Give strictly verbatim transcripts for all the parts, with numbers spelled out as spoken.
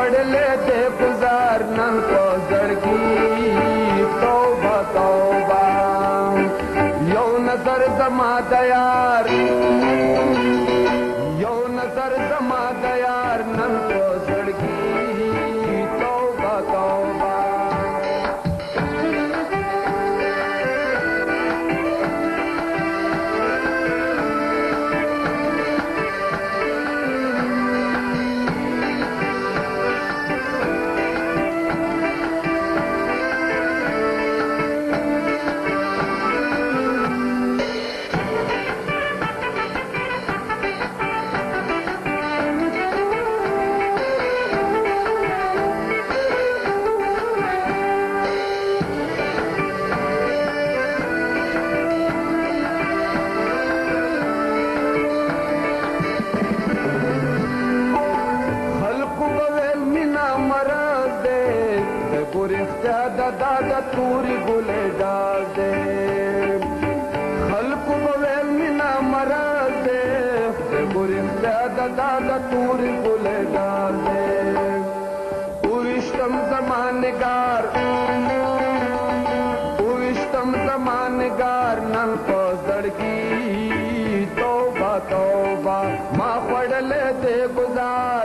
خوړلې دې گزار نن په زړګي توبه توبه یو نظر زما د یار یو نظر زما د یار نن په زړګي توبه توبه دا دا توری ګلې ډال دې خلکو وویل مینا مرض دې ګورې دا دا دا توری ګلې ډال دې اوښتم زمانګار اوښتم زمانګار نن په زړګي توبه توبه ما خړلې دې گزار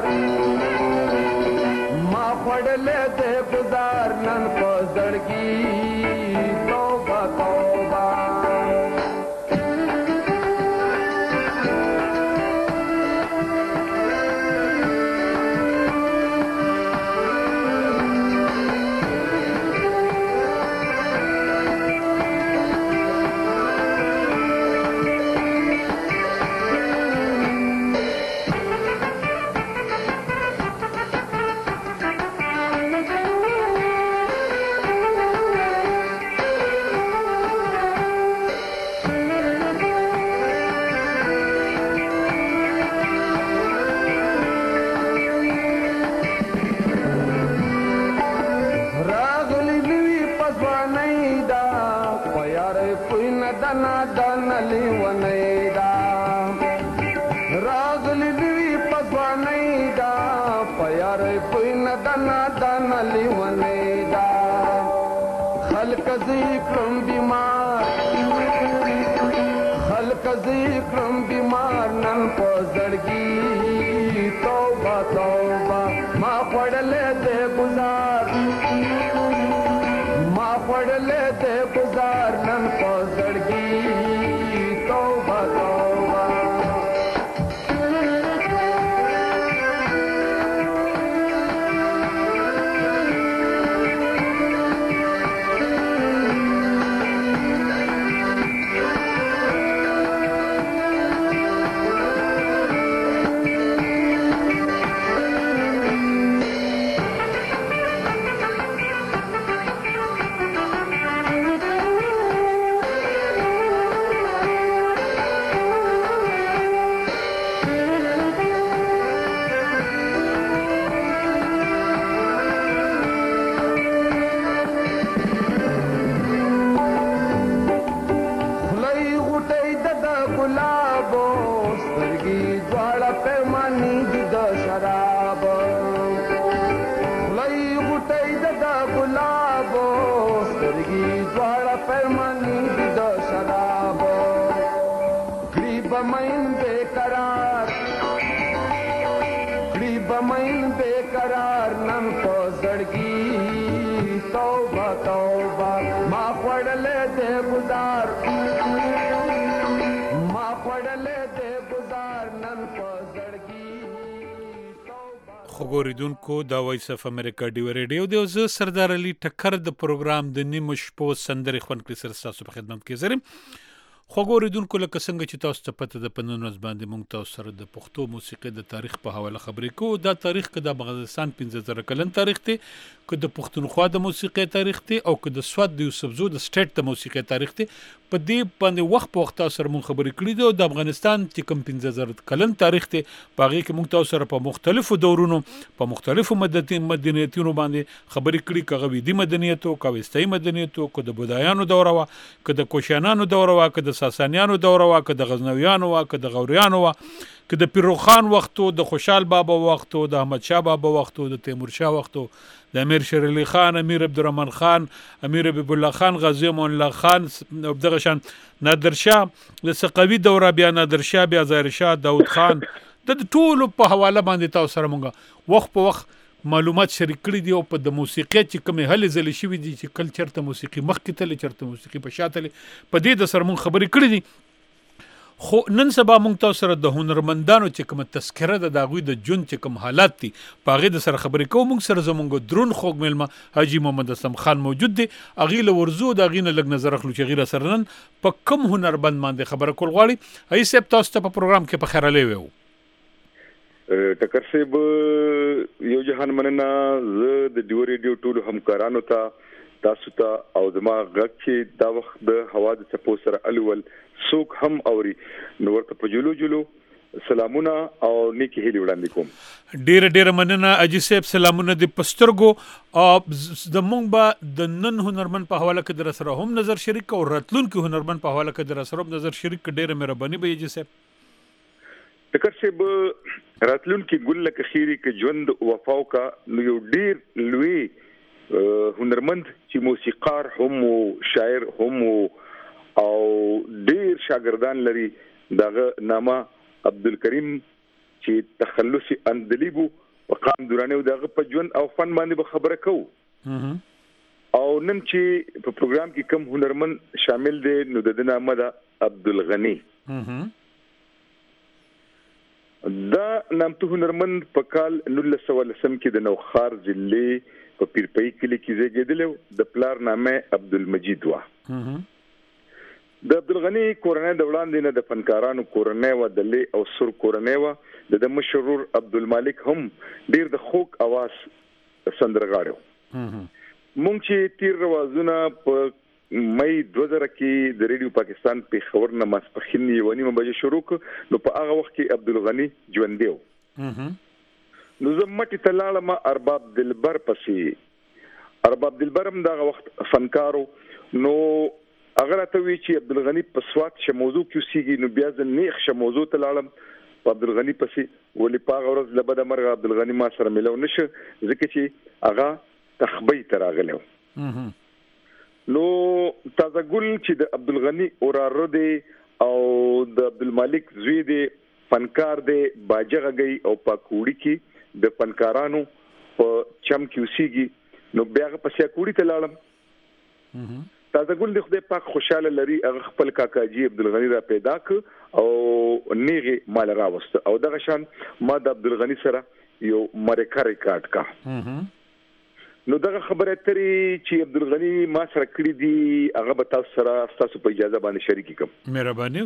ما خړلې دې گزار نن په زړګي توبه توبه خلق ذکرم بیمار خلق ذکرم بیمار نن په زړګي توبه توبه ما خړلې دې گزار ما خړلې دې گزار نن په زړګي توبه توبه बेकरार नन को जड़गी तौबा तौबा माँ पड़ले दे गुजार माँ पड़ले दे गुजार नन को जड़गी خبریدونکو دا وایس اف امریکا ډیو ریډیو دی او زه سردار علي ټکر د پروګرام د نیمو شپو سندرې خون کړی سره تاسو په خدمت کې زرم خبریدونکو لکه څنګه چې تاسو ته پته د پنځه ورځې باندې مونږ تاسو سره د پښتو موسیقي د تاریخ په حواله خبرې کوو دا تاریخ کې د افغانستان پنځه زره کلن تاریخ دی که د پښتونخوا د موسیقي تاریخ دی او که د سواد د یوسفزو د سټیټ د موسیقي تاریخ دی په دې باندې وخت په وخت سره مونږ خبرې کړې دي او د افغانستان چې کوم پنځه زره کلن تاریخ دی په هغه کې مونږ تاسو سره په مختلفو دورونو په مختلفو مدنیتونو باندې خبرې کړې کغه وی دي مدنیتو کويستای مدنیتو کو د بودایانو دوره وا که د کوشانانو دوره وا که د ساسانیانو دوره وا که د غزنویانو وا که د غوریانو وا که د پیرو خان وختو د خوشحال بابا وختو د احمد شاه بابا وختو د تیمور شاه وختو د امیر شیر علي خان امیر عبدالرحمن خان امیر حبیب الله خان غازی امان الله خان دغه شان نادر شاه د صفوي دوره بیا نادر شاه بیا ظاهر شاه داود خان د ټولو په حواله باندې تاسو سره مونږ وخت په وخت معلومات شریک کړي دي او په د موسیقي چې کومې هلې ځلې شوي دي چې کل چرته موسیقي مخکې تللی چرته موسیقي په شا تللی په دې د سره مونږ خبرې کړي دي خو نن سبا مونږ تاسو سره د هنرمندانو چې کومه تذکره ده د هغوی د ژوند چې کوم حالات دي په هغې د سره خبرې کوو. مونږ سره زمونږ درون خوږ میلمه حاجي محمد اسلم خان موجود دی. هغې له ورځو د هغې نه لږ نظر اخلو چې هغې را سره نن په کوم هنرمند باندې خبره کول غواړي. حاجي صاحب تاسو ته په پروګرام کې په خیرالی ویو. ټکر صاحب یو جهان مننه زه د ډیو ریډیو ټولو همکارانو ته تاسو ته او زما غږ چې دا وخت د هوا د څپو سره الول څوک هم اوري نو ورته په جلو جلو سلامونه او نیکی هیلې وړاندې کوم. ډیره ډیره مننه حاجي صاحب. سلامونه د پسترګو د مونږ به د نن هنرمند په حواله کې در سره هم نظر شریک او راتلونکي هنرمند په حواله کې در سره هم نظر شریک. ډیره مهرباني به حاجي صاحب. ټکر صاحب راتلونکي ګل لکه خیری کې ژوند وفاو کا نو یو ډیر لوی هنرمند چې موسیقار هم او شاعر هم او ډیر شاګردان لري دغه نامه عبدالکریم چې تخلصي اندلیبو په قام دورانه دغه په ژوند او فن باندې به خبره کوو. او نن چې په پروګرام کې کم هنرمند شامل دي نو د نامه ده عبدالغنی. دا نامتو هنرمند په کال نولس سوه لسم کې د نوخار ضلع په پیرپای کلي کې زیږېدلی. د پلار نامه عبدالمجید و. د عبدالغنی کورنۍ د وړاندې نه د فنکارانو کورنۍ و د لې او سر کورنۍ و. د مشرور عبدالمالک هم ډیر د خوږ اواز سندرغاړی و. مونږ چې تیر روازونه په مې دوه زره کې د ریډیو پاکستان په خبر نه ماسپخین یو نیمه بجې شروع ک نو په هغه وخت کې عبدالغنی ژوند دیو. نو زه مټی تلاړم ارباب دلبر پسې. ارباب دلبر هم دغه وخت فنکارو نو اگر ته وی چې عبدالغنی په سوات ش موضوع کې سیږي نو بیا ځ نیخ ش موضوع تلاړم په عبدالغنی پسې ولې په ورځ لبد مرغ عبدالغنی ما سره ملو نشه ځکه چې هغه تخبی تراغلو. نو تازه ګل چې د عبدالغنی اوراره دی او د عبدالمالک زوی دی فنکار دی باجه غي او پاکوړي کې د فنکارانو په چم کې وسیږي نو بیا په سیاکوړي ته لاړم. تازه ګل د خدای پاک خوشاله لري هغه خپل کاکاجي عبدالغنی را پیدا ک او نیغه مال راوست او دغه شان ما د عبدالغنی سره یو مرکه ریکارډ کا. نو دغه خبره ترې چې عبدالغنی ما سره کړی دی هغه به تاسو سره تاسو په اجازه باندې شریک کوم. مهرباني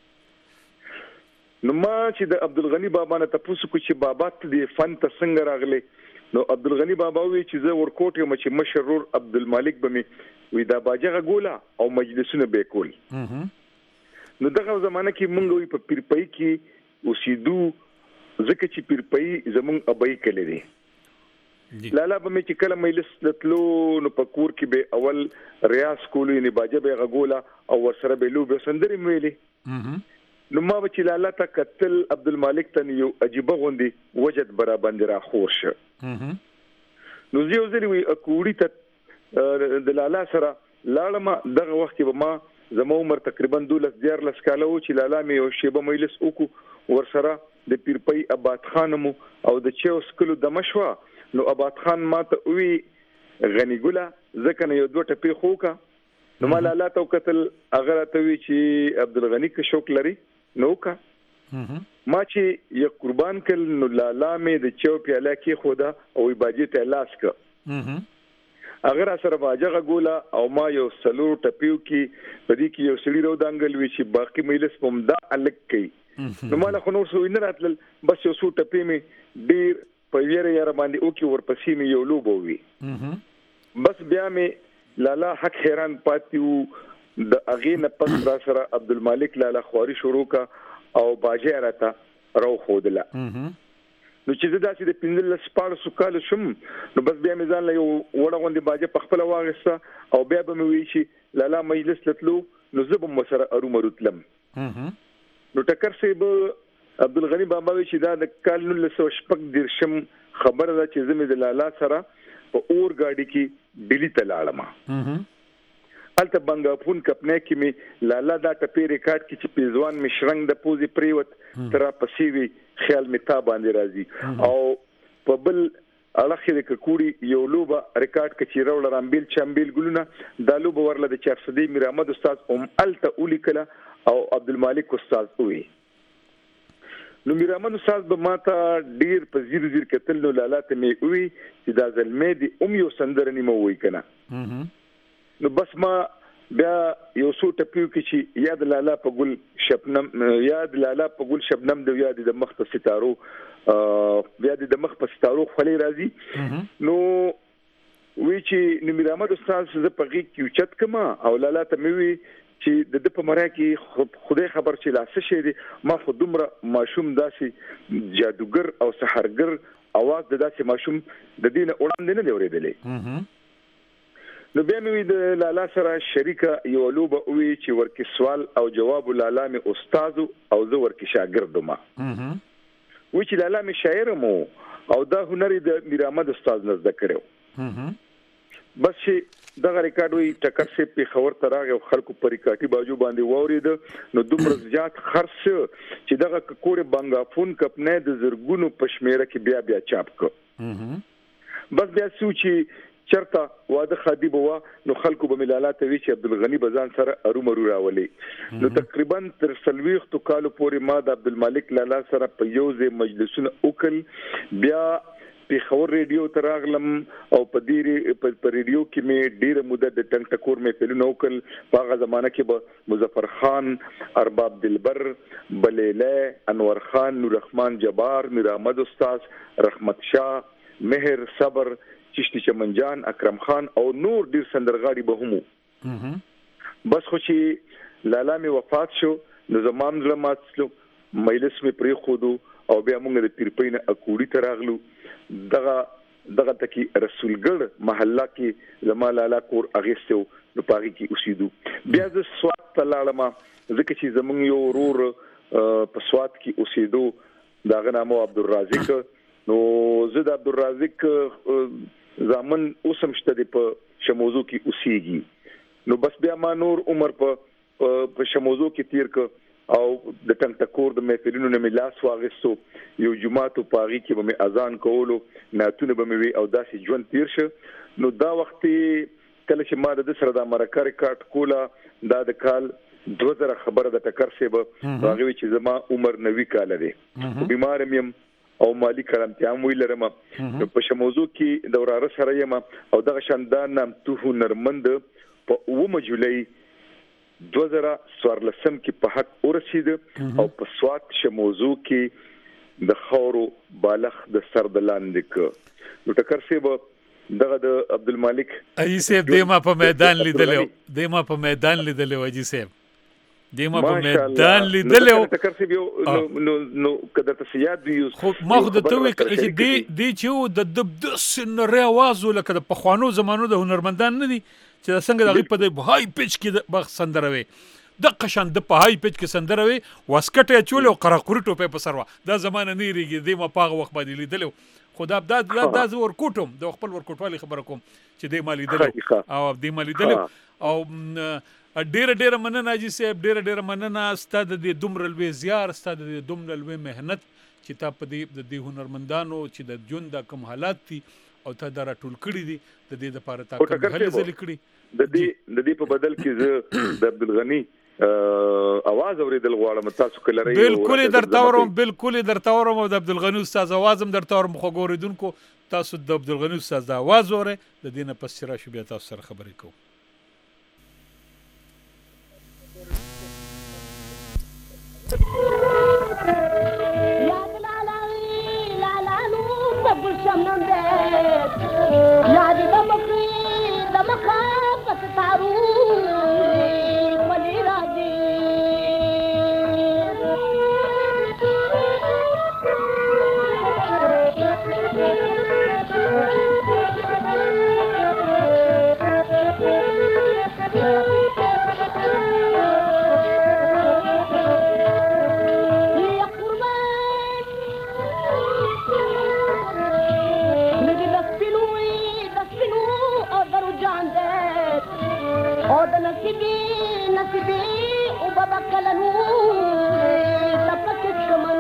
وکړه. نو ما چې د عبدالغنی بابا نه تاسو کو چې بابا ته فن ته څنګه راغلی نو عبدالغنی بابا وی چې زه ورکوټ یم چې مشرور عبدالمالک به می وی دا باجه غولا او مجلسونه به کول. نو دغه زمانہ کې مونږ وی په پیرپای کې اوسېدو ځکه چې پیرپای زمونږ ابای کړی دی. لالا به مې چې کله مجلس لتلو نو په کور کې به اول ریاض کولو یعنی باجه به غولا او ورسره به لوب سندري ویلې. نو ما به چې لالا ته قتل عبدالمالک ته یو عجیب غوندي وجد برا باندې را خور شه. نو زه یو ځل وی اکوړی ته د لالا سره لاړم. دغه وخت کې به ما زمو عمر تقریبا دولس دیار لس کاله و چې لالا مې یو شیبه مجلس وکړو ورسره د پیرپای آباد خانمو او د چوس کلو د مشوا. نو آباد خان ما ته وی غنی ګله ځکه نه یو دوه ټپې خوکا. نو ما لالا ته قتل اگر ته وی چې عبدالغنی کې شوق لري نو کا ما چې یو قربان کل نو لالا مې د چو پیاله کې خدا او باجی ته لاس کا. اگر سره باجه غولا او ما یو سلو ټپیو کې بدی کې یو سړي رو دانګل وی چې باقی مجلس پم دا الګ کوي. نو مال خو نو سو نه راتل بس یو سو ټپې مې ډیر په ویره یاره باندې او کې ورپسې مې یو لوبو وی. بس بیا مې لالا حق حیران پاتیو د اغه نه پس را سره عبدالمالک لالا خواري شروع کا او باجه راته راو خودله. نو چې دا چې د پندل سپار سکال شم نو بس بیا مې ځان له یو وړه غوندي باجه په خپل واغسته او بیا به مې وی چې لالا مجلس لتلو نو زبم مسره ارو مرتلم. نو ټکر سیب عبدالغنی بابا وی چې دا د کال نولس سوه شپږ دېرشم خبره ده چې زه مې د لالا سره په اور ګاډي کې ډیلي ته لاړم. هلته بنګاپون کپنې کې مې لالا دا ټپې ریکارډ کې چې پیزوان مې شرنګ د پوزې پریوت تر پسې وی خیال مې تا باندې راځي او په بل اړخ د ککوړي یو لوبه ریکارډ کې چې راول رامبیل چمبیل ګلونه دا لوبه ورله د چارصدی میر احمد استاد ام الته اولی کله او عبدالمالک استاد وی. نو میر احمد استاد به ماته ډیر په زیر زیر کتل نو لالا ته مې وی چې دا زلمې دی ام یو سندره نیمه وای کنه. نو بس ما بیا یو څو ټپیو کې چې یاد لالا په ګل شبنم یاد لالا په ګل شبنم د یاد د مخ په ستارو بیا د مخ په ستارو خولې راځي. نو وی چې نو میر احمد استاد زه په غي کې چت کما او لالا ته مې وی چې د د په مرا کې خدای خبر چې لاسه شه دي ما خو دومره ماشوم داسي جادوګر او سحرګر اواز د داسي ماشوم د دینه وړاندې نه دی اورېدلې. نو بیا مې د لالا سره شریکه یو لوبه وی چې ورکی سوال او جواب لالا مې استاد او زه ورکی شاګرد ما وی چې لالا مې شاعر مو او دا هنر د میر احمد استاد نه زده کړو. بس چې دغه ریکارډ وی ټکر سي په خبر تراغه او خلکو پریکاټي باجو باندې وورید نو دومره زیات خرڅ چې دغه کوړه بنګافون کپنې د زرګونو پښمیره کې بیا بیا چاپ کو. بس بیا سوچي چرته واده خادي بوا نو خلکو به ملاله ته وی چې عبدالغنی بزان سره ارومرو راولي. نو تقریبا تر سلويختو کالو پورې ما د عبدالمالک لالا سره په یوځه مجلسونه وکړ. بیا په خبر ریډیو تراغلم او په دې په ریډیو کې مې ډیره مدت د ټنګ ټکور مې فلمونه وکړ. په هغه زمانہ کې به مظفر خان، ارباب دلبر، بلیله، انور خان، نور رحمان جبار، میر احمد استاد، رحمت شاه، مهر صبر، چشتی چمنجان، اکرم خان او نور ډیر سندرغاړي به همو. بس خو چې لالا می وفات شو نو زمام زلماتلو مجلس می پری خودو او بیا موږ د پیرپین اکوړی تراغلو. دغه دغه تکي رسولګړ محله کې زما لالا کور اغیستو نو پاږي کې اوسېدو. بیا د سوات تلاړم ځکه چې زمونږ یو ورور په سوات کې اوسېدو داغه نامو عبدالرازق. نو زه د عبدالرازق زامن اوسم شته په شموزو کې اوسېږي. نو بس بیا ما نور عمر په په شموزو کې تیر ک او د ټنګ ټکور د محفلونو نه ملاس واغستو یو جمعه پاغي کې به اذان کولو ناتونه به مې او داسې ژوند تیر شه. نو دا وخت کله چې ما د سره د امریکا ریکارډ کولا دا د کال دوه زره خبره د ټکر سی به هغه چې زما عمر نوي کال دی بیمار مې او مالی کرامتیا مو لرم په شموزو کې د وراره سره یم او دغه شاندان نام تو هنرمند په اومه جولای دوه زره څوارلسم کې په حق ورسید او په سوات شموزو کې د خورو بالغ د سر د لاندې ک. نو ټکر سی به دغه د عبدالمالک اجي صاحب دیما په میدان لیدلو دیما په میدان لیدلو اجي صاحب دیما په میدان لیدلو ټکر سی یو نو نو کده ته یاد دی خو ما خو د توې چې دی دی چې د د سنره आवाज لکه د پخوانو زمانو د هنرمندان نه دي چې څنګه د په هاي پیچ کې د بخ سندروي د قشان د په هاي پیچ کې سندروي واسکټه چول او قراقوري ټوپه په سروا دا زمانه نه ریږي د ما پاغه وخت باندې لیدلو خدا د د د ورکوټم د خپل ورکوټوالي خبره کوم چې د مالی دلو او د مالی دلو او ډیر ډیر مننه اجي صاحب ډیر ډیر مننه ستاد د دومره لوي زیار ستاد د دومره لوي مهنت چې تا په دې د هنرمندانو چې د ژوند د کوم حالات دي او ته دا ټول کړی دي د دې لپاره تا کوم هلې ځل کړی د دې د دې په بدل کې زه د عبدالغنی اواز اوریدل غواړم تاسو کله لري بالکل درتاورم بالکل درتاورم او د عبدالغنی استاد اوازم درتاورم خو ګوریدونکو تاسو د عبدالغنی استاد اواز اوره د دې نه پس را شو بیا تاسو سره خبرې کوم. قربان نصیبي نصیبي او بابا کلنو تپک شمن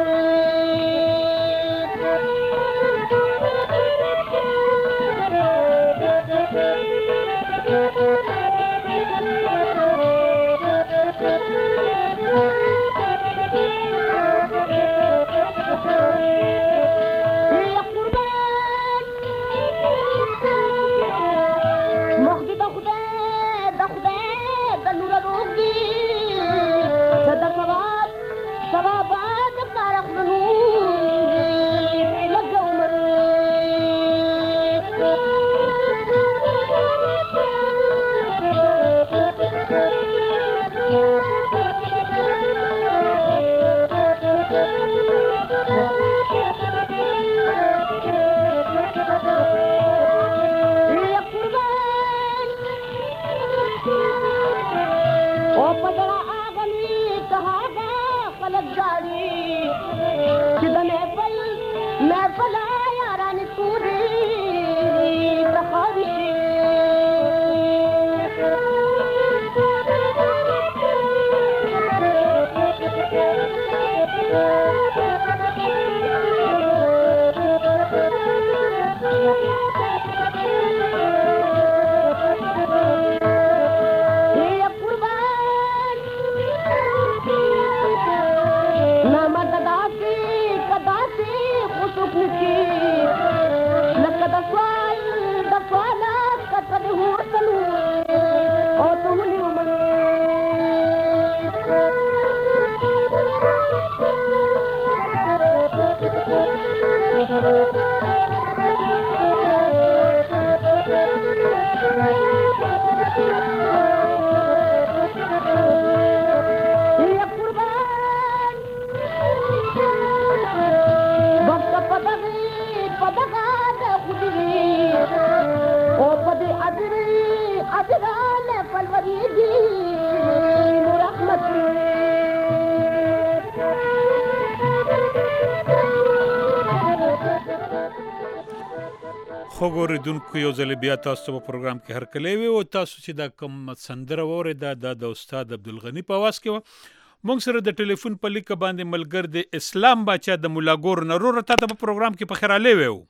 خو ګورېدونکو یو ځل بیا تاسو په پروګرام کې هرکلی وي او تاسو چې دا کوم سندره واورېده دا د استاد عبدالغني په اواز کې وه. موږ سره د ټلیفون په لیکه باندې ملګر د اسلام باچا د ملاګور نه وروره تا ته په پروګرام کې په خیرالی وی و.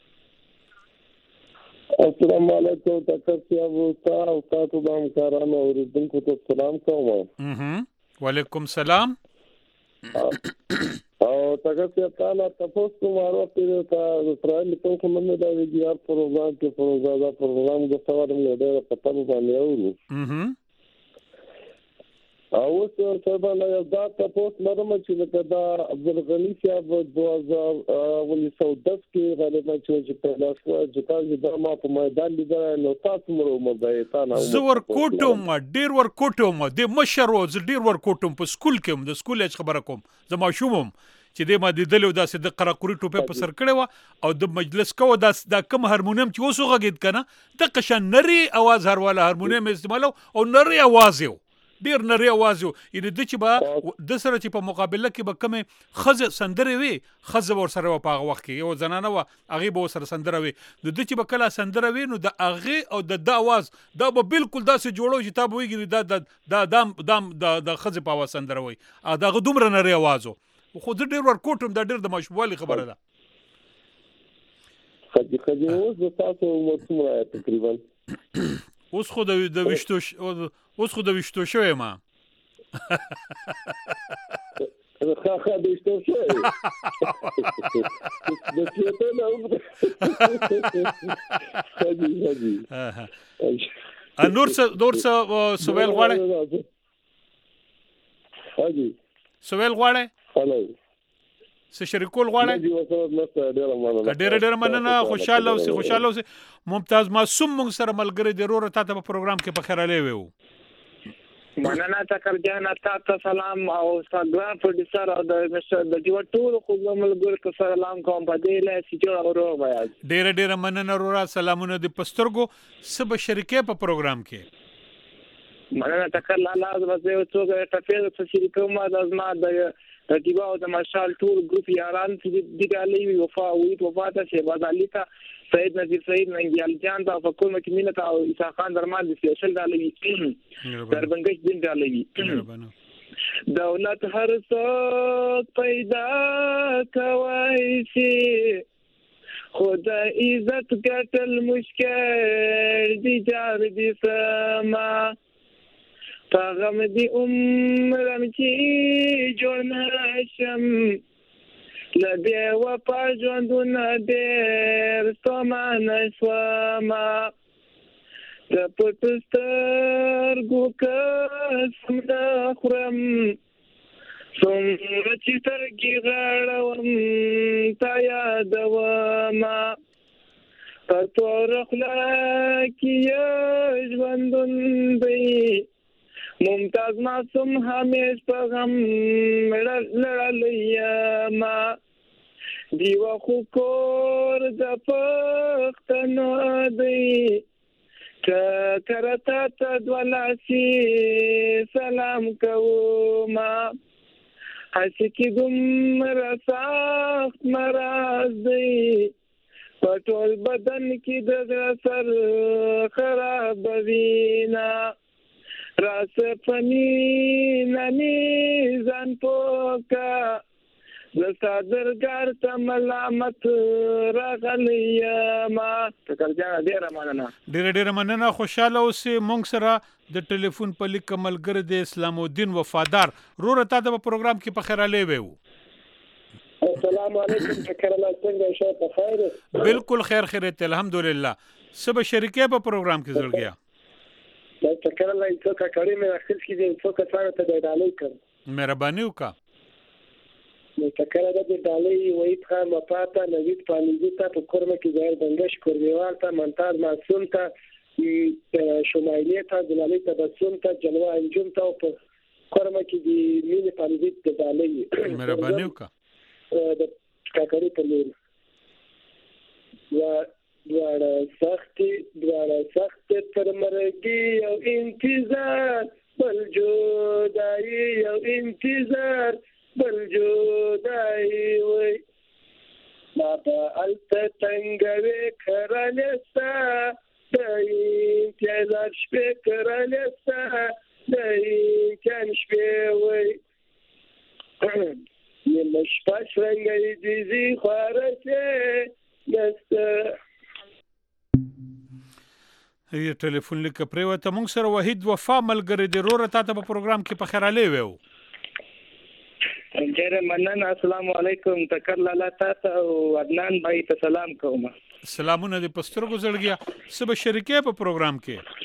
السلام علیکم ډاکټر صاحب او تاسو د همکارانو اورېدونکو ته سلام کوم. وعلیکم سلام. او څنګه چې تعالی تاسو کومه پیره تا اسرائیل په کومه نه دا ویډیو پروګرام کې پروګرام پروګرام د څوارم نه ډېر پته مو باندې اورو. او څه څه باندې دا تاسو لرم چې دا عبدالغني صاحب دوه هزار دس کې غالبا چې په لاس کې چې دا ما په میدان لیدل نو تاسو مرو مده تا نه زور کوټوم ډیر ور کوټوم د مشرو ډیر ور کوټوم په سکول کې د سکول هیڅ خبره کوم زما شومم چې د ما د دلو داسې د قراقوري ټوپه په سر کړو او د مجلس کو داس د کم هارمونیم چې اوسو غږید کنه د قشن نری आवाज هر والا هارمونیم استعمالو او نری आवाज یو ډیر نری आवाज یو یعنی د چې با د سره چې په مقابله کې به کم خزه سندره وي خزه ور سره په هغه وخت کې یو زنانه و هغه به سره سندره وي د دې چې به کله سندره وي نو د هغه او د د आवाज دا به بالکل داسې جوړو چې تاسو ویګی دا د دام دام د خزه په आवाज سندره وي دا غدومره نری आवाज خو د ډیر ور کوټم د ډیر د مشوالي خبره ده. خدي خدي اوس د تاسو مرسوم را تقریبا اوس خو د وشتو اوس خو د وشتو شوې ما خا خا د وشتو شوې د چته نه خدي خدي ا نور څه نور څه سوال غواړي خدي سوال غواړي هلو څه شریکول غواړي ډېر ډېر مننه خوشاله اوسې خوشاله اوسې ممتاز معصوم موږ سره ملګری دی وروره تا ته په پروګرام کې په خیرالی وی و. مننه تکر جان تاسو سلام او ستاسو پروډوسر او د مستر د جوړ ټول خو ملګر کو سلام کوم په دې له سچو اورو بیا ډېر ډېر مننه وروره سلامونه د پسترګو سب شریکې په پروګرام کې مننه تکر لاله زما څو ټفیر څه شریکو ما د ازما د ترتیبا او د مشال ټول ګروپ یاران چې د ګالي وفا او وفا ته شهباز علي ته سید نذیر سید ننګیال جان دا په کومه کې مینه او عیسی خان درمان د سپیشل ډالوي دربنګش دین ډالوي دولت هر څوک پیدا کوي شي خدا عزت ګټل مشکل دي جار دي سما پاغم دی عمرم چې جوړ نشم لدی وپا ژوندونه ډېر ستومانه شومه د پټو سترګو قسم نه خورم څومره چې سترګې غړوم تا یادومه په توره خوله کې یې ژوندون دی ممتاز معصوم همیش په غم لړلی یمه دیوه خو کور د پښتنو دی که کره تا ته دوه لاسي سلام کومه هسې کې دومره سخت مرض دی په ټول بدن کې د زړه سر خرابوینه راس فنی ننی ځان پوکا د صادرګر ته ملامت راغلی ما تکل جان ډیره مننه ډیره ډیره مننه خوشاله اوسې مونږ سره د ټلیفون په لیک ملګری د اسلام الدین وفادار رور ته د پروګرام کې په خیر علي وو السلام علیکم شکر الله څنګه شو په خیر بالکل خیر خیرت الحمدلله سبا شریکه په پروګرام کې زړګیا شکر الله څوک کړي مې اخر کې دې څوک څنګه ته د ډالۍ کړ مهرباني وکړه نو شکر الله د ډالۍ وېت خان مپاتا نوید پانیزي ته په کورمه کې ځای بندش کوریوال ته منتاز معصوم ته شمایلی ته دلالي تبسم ته جلوه انجم ته په کورمه کې د مینې پانیزي د ډالۍ مهرباني وکړه د کاکړي په لور و دواره سختي دواره سخت تر مرګي او انتظار بل جدای او انتظار بل جدای وي ما په الته څنګه وکړلستا دای انتظار شپه کړلستا دای کان شپه وي یم شپه څنګه دي زی خارسه دسته یی ټلیفون لیک پریوته مونږ سره وحید وفا ملګری دی رور ته په پروګرام کې په خیر علي وو ډیره مننه السلام علیکم تکر لاله تاسو او عدنان بھائی ته سلام کوم سلامونه د پسترګو زړګیا سبا شریکه په پروګرام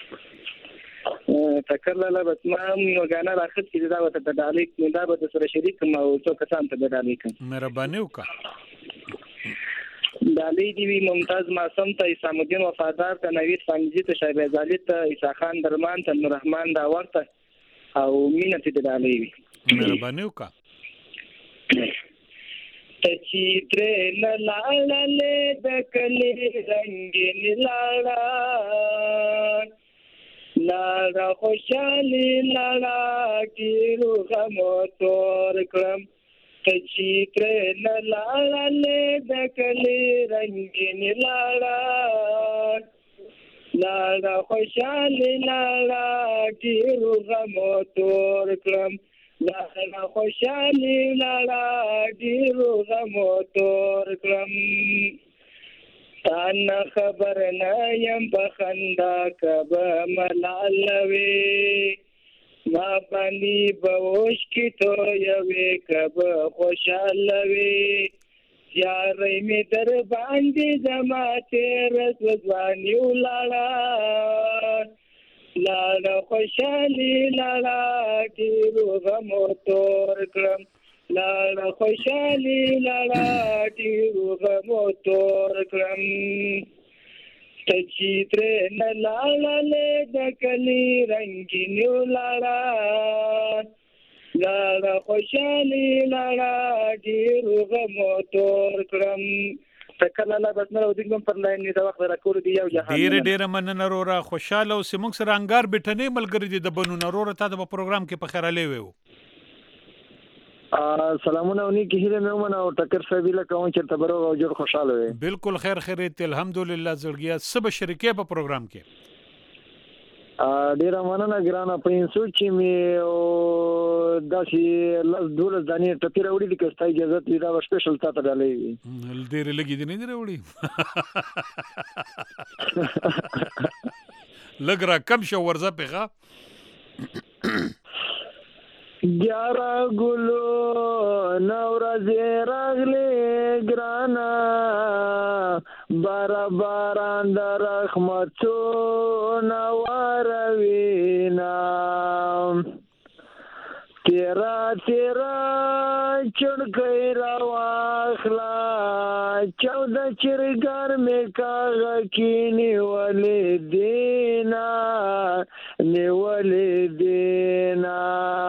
کې تکر لاله بس ما غانا راخت کې دا وته د ډالۍ دا به سره شریک ما او څو کسان ته د ډالۍ کوم مهرباني وکړه دالی دیوی ممتاز معصوم ته اسلام الدین وفادار ته نوید فانیزی ته شایباز علي ته عیسی خان درمان ته نور رحمان داور ته او مینه ته دالی وی مهرباني وکړه ته چې تر نه لاړه د کلی رنگین لاړه لاړه خوشالي لاړه کیرو غمو تور کړم چې تر نه لاړه د کلی رنگین لاړه لاړه خوشالي لاړه ډېرو غمو تور کړم لاړه خوشالي لاړه ډېرو غمو تور کړم تا نه خبر نه یم په خندا کبه ملالوي ما باندې بوش کی تو یوې کب خوشاله وي یارې می در باندې زما تیر ځواني ولاړه لاړه خوشالي لاړه ډېرو غمو تور کړم لاړه خوشالي لاړه ډېرو غمو تور کړم چې تر نه لاړه د کلی رنگین لاړه لاړه خوشالي لاړه ډېرو غمو تور کړم تکل الله بس نه ودګم پر لاین دا وخت راکور دی یو جهان ډېر ډېر مننه رورا خوشاله او سیمونږ سره انګار بټنې ملګری دي د بنو نرور ته د پروګرام کې په خیر علي وو سلامونه او نیکی هیله مې ومنه او ټکر صاحب له کوم چې تبرو او جوړ خوشاله وي. بالکل خیر خیریت الحمدلله زړګیا سب شریکې په پروګرام کې. ډیره مننه ګرانه په انسو چې می او داسې لږ دولس دانې ټپی راوړي دي که ستا اجازه وي دا به سپیشل تا ته ډالۍ وي. ډېرې لږې دي نه دي راوړي لږ را کم شو ورځه پېښه. ګیارہ ګلو نورځې راغلې ګرانا بارا باران د رحمتونو وروینا تیرا تیرا چړکې را واخلا چوده چرګار مې کاغه کې نیولې دینا نیولې دینا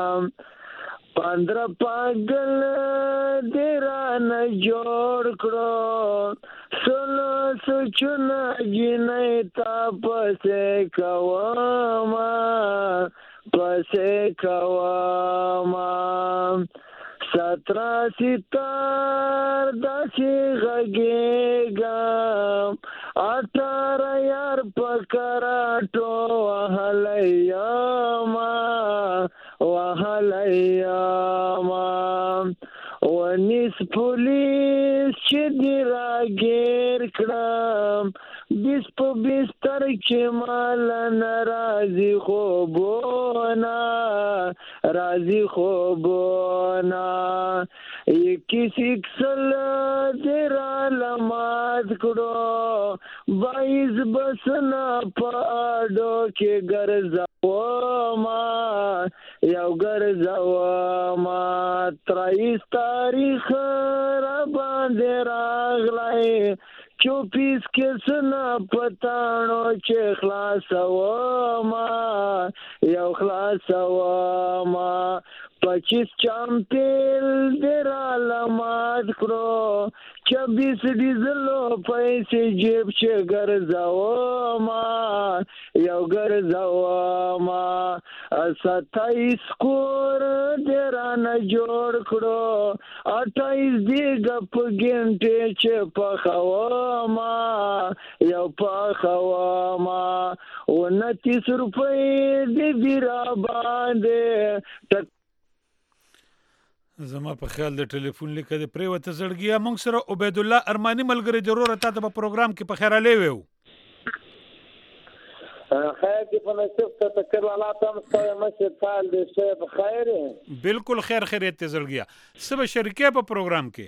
پندرہ پاگل دیران جوړ کړو سلو سچنا جنې تا پسې کوما پسې کوما سترا ستار داسې غږېږم اټار یار پکراټو وهلیاما وهلیاما ونیس پولیس چې دی راګیر کړم بیس په بستر کې مال ناراضي خوبونه راضي خوبونه یکی سیکسل دیرا لمات کړو بایز بسنا پاډو کې ګرځاوما یو ګرځاوما ترایس تاریخ را باندې راغلای چوپیس کې سنا پتاڼو چې خلاصوما یو خلاصوما پچیس چامپل دیرا لمات کړو چبیس ډیزلو پیسې جیب چې ګرځاوما یو ګرځاوما ستایس کور دیرا نه جوړ کړو اټایس دی غپ ګنټه چې پخوا یو پخوا ونتیس روپۍ دی بیرا باندې زما په خیال د ټلیفون لیکه د پریوته زړګیا مونږ سره عبید الله ارمانی ملګری ضرورت ته په پروګرام کې په خیر علي وو خیر دی په نصیب ته تکر الله تم ستاسو مشه تعال دې شه په خیر بالکل خیر خیریت زړګیا سبا شریکه په پروګرام کې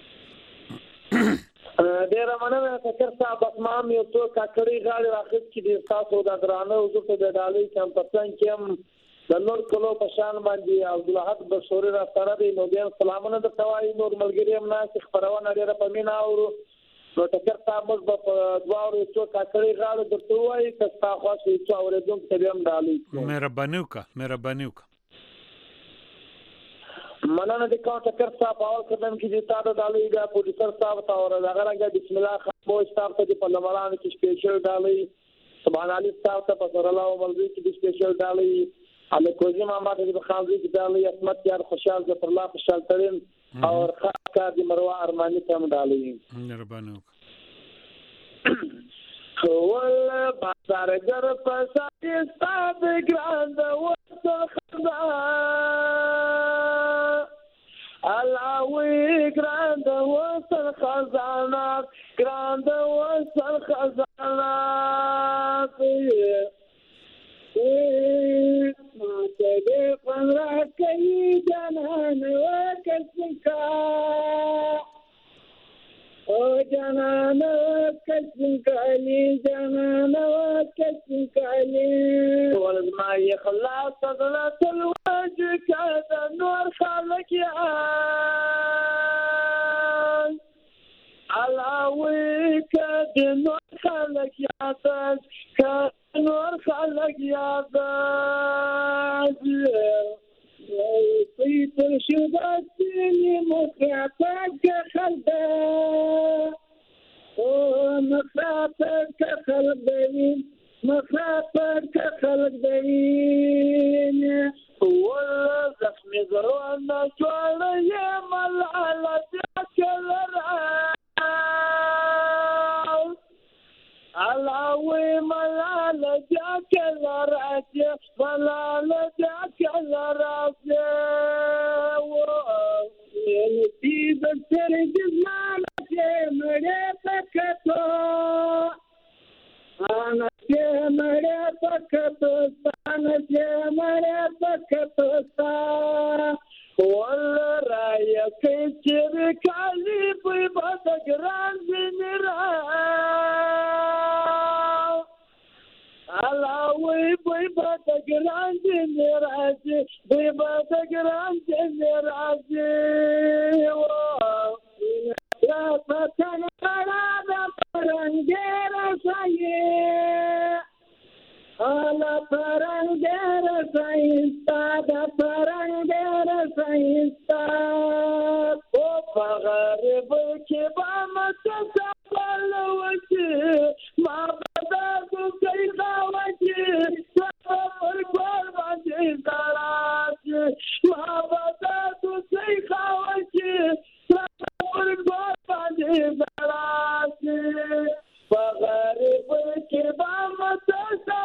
ډیر مننه تکر صاحب اسمام یو څو کاکړي غاړي راخص کې د تاسو د درانه او زه د ډالۍ کم پسند کم د نور کلو په شان باندې عبدالحق بشوري را سره دی نو بیا سلامونه د توای نور ملګری هم ناس خبرونه ډیره په مینا اورو نو تکر صاحب موږ په دواړو څو کاکړي غاړي درته وایي چې تاسو خاصه څو اوریدونکو ته هم ډالۍ مهرباني وکړه مهرباني وکړه مننه د کوم تکر صاحب اول قدم کې د تاسو ډالۍ د پروډوسر صاحب ته اور هغه راګه بسم الله خان مو صاحب ته په لمران کې سپیشل ډالۍ سبحان الله صاحب ته په سره الله ملګری کې سپیشل ډالۍ علي کوزي محمد د خالدي د ډالۍ اسمت یار خوشحال ظفر الله خوشحال ترين او خاص کار د مروه ارماني ته ډالۍ مهرباني ول بازار ګر پساتي ستاد ګراند وسه خدا علاوي ګراند وسه خزانه ګراند وسه خزانه ماته پنرا کوي جانان وکسکا او جانان وکسکالی جانان وکسکالی ولما يخلص صدرة الوجه كذا نور خالك يا علاوي كذا نور خالك يا نور خلق یاداز سیت شداتنی مخاطک خلده او مخاطک خلق دوین مخاطک خلق دوین والله زخمی زروانا چوالا علاوي ملال جاكل راسي ملال جاكل راسي ويلتي بسر جزمانك مړې پکتو انا چې مړې پکتو انا چې مړې پکتو والله رايك تشرك علي بيبادك رانزي نرا علاوي بيبادك رانزي نرازي بيبادك رانزي نرازي يا فتن قرادا فرنجير سيئ ala parangera saista da parangera saista o pagare boke ba mata sapalwachi ma bada ko kai kawachi sapar kwar bande darachi ma bada ko kai kawachi sapar kwar bande darachi pagare boke ba mata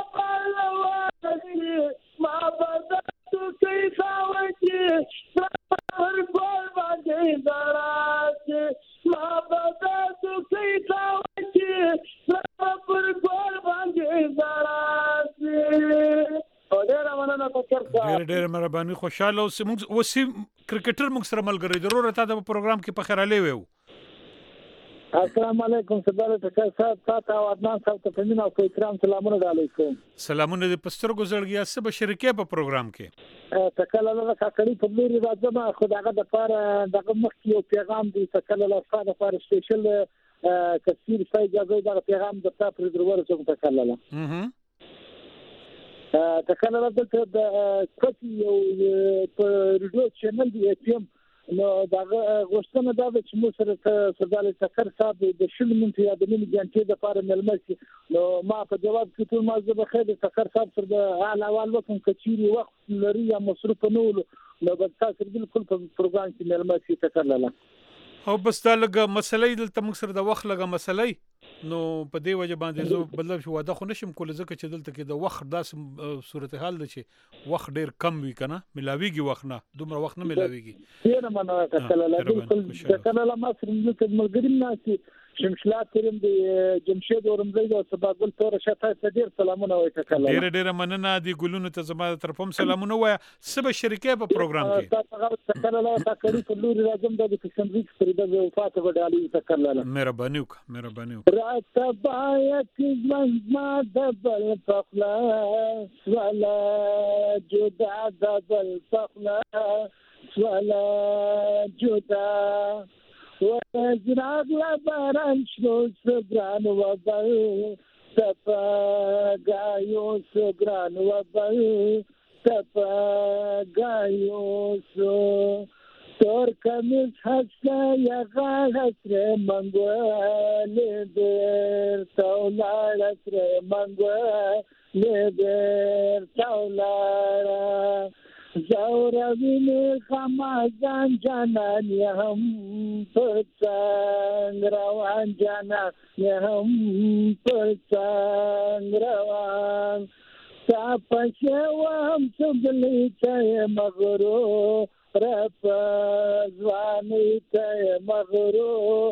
ما بدأت كيف وجهي سفر قلبي دراسي ما بدأت كيف وجهي سفر قلبي دراسي ډېر مننه فکر ډېر ډېر مهرباني خوشاله اوسې موږ اوسې کرکټر موږ سره ملګری ضرور ته د پروګرام کې په خیراله وو السلام علیکم سردار ټکر صاحب تاسو او عدنان صاحب ته پمینه او اکرام سلامونه علیکم سلامونه د پستر گزړګیا سبا شریکه په پروګرام کې تکل الله کاکړي په لوري راځم خو دغه د پاره دغه مخکې یو پیغام دی تکل الله صاحب لپاره سپیشل کثیر فای اجازه دا پیغام د تاسو پر ضرورت څخه تکل الله اها تکل الله د کثیر یو په ریډیو چینل دی اتم نو دا غوښتنه دا چې موږ سره سردار ټکر صاحب د شل منټه یا د نیمه غنټې د پاره ملمسي نو ما په جواب کې ټول ما زه بخیر ټکر صاحب سره د اعلی اول وکم کچيري وخت لري یا مصرف نه ول نو بس تاسو بالکل په پروګرام کې ملمسي ټکر لاله او بس دا لګه مسلې دلته موږ سره د وخت لګه مسلې نو په دې وجه باندې زه بدل شو واده خو نشم کول ځکه چې دلته کې د وخت داس صورتحال ده چې وخت ډیر کم وي کنه ملاويږي وخت نه دومره وخت نه ملاويږي ډیر مننه تکل الله بالکل تکل الله ما سره موږ ملګری ناسي شمشلات کریم دی جمشید اورمزی او سباګل تور شته ډیر سلامونه وای تکل الله ډیر ډیر مننه دی ګلونو ته زما طرفم سلامونه وای سبا شریکه په پروګرام کې تکل الله تکړی په لوري راځم د کشمیر سره د وفات وډالي تکل الله مهرباني وک مهرباني وک تبايك من ما دبل فخلاص ولا جدا دبل فخلاص ولا جدا وزراب لبران شو سبران وبل تفاقايو سبران وبل تفاقايو سو تور کمیز هسته یا غاړ سره منګول دې تولار سره منګول دې تولار زوربینه خمازان جانان هم پڅنګ روان جانان هم پڅنګ روان تا پښوام څګلې ته مغرو رفضواني ته مغرور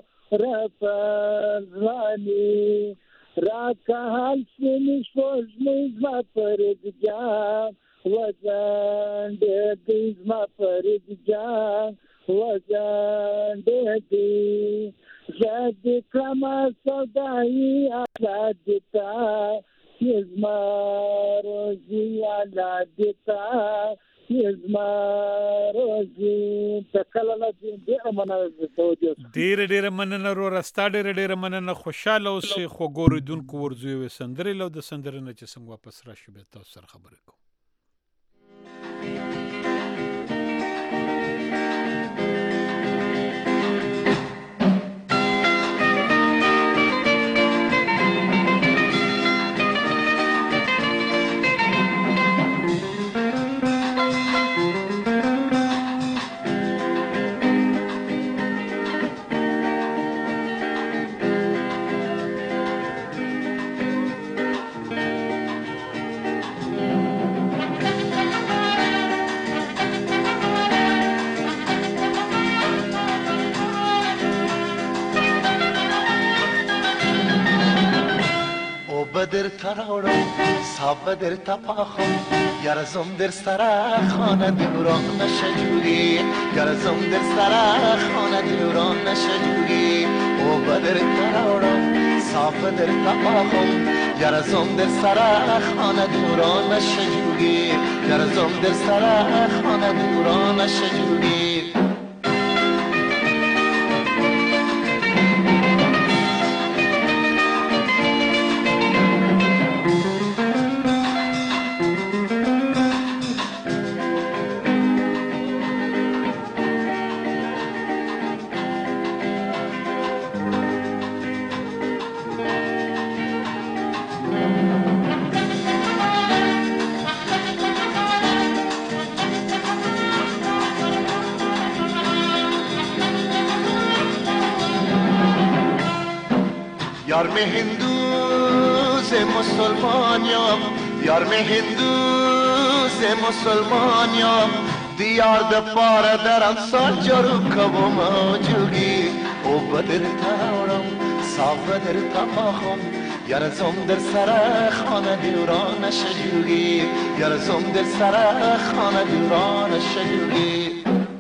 رفضواني راکه حال سنی شوز میزما پرد جان وزن دیزما پرد جان وزن دی زد کما صدایی آلادتا یزما روزی آلادتا یزما روزي تکلله دې امانه توجه ډېر ډېر مننه رو راستا ډېر ډېر مننه خوشاله اوسې خو ګوریدونکو ورځوي و سندري لو د سندرنه چې څنګه واپس راشي به تاسو سره خبرې کوم در تراورم صاب در تپاخم یارزم در سرا خانه دوران نشجوری یارزم در سرا خانه دوران نشجوری او بدر تراورم صاب در تپاخم یارزم در سرا خانه دوران نشجوری یارزم در سرا خانه دوران نشجوری یار میں ہندو سے مسلمانیام یار میں ہندو سے مسلمانیام دیار د پار در انصار جرو کبو موجودی او بدر تاورم صاف در تپاخم یارزم در سر خانه دوران شجوری یارزم در سر خانه دوران شجوری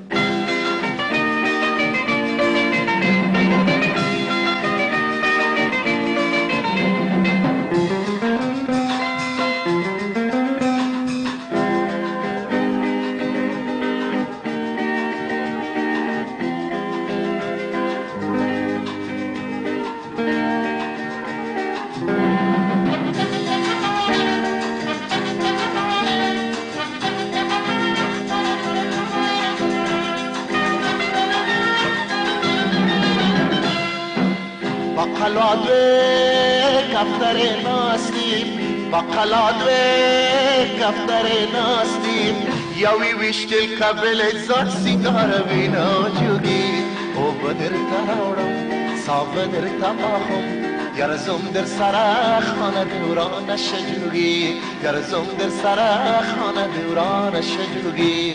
بقلادوی کفتر ناستیم بقلادوی کفتر ناستیم یاوی ویشتل کبل زاد سیگار وینا جوگی او بدر تراورم صاف در تپاخم یارزم در سر خانه دوران شجوگی یارزم در سر خانه دوران شجوگی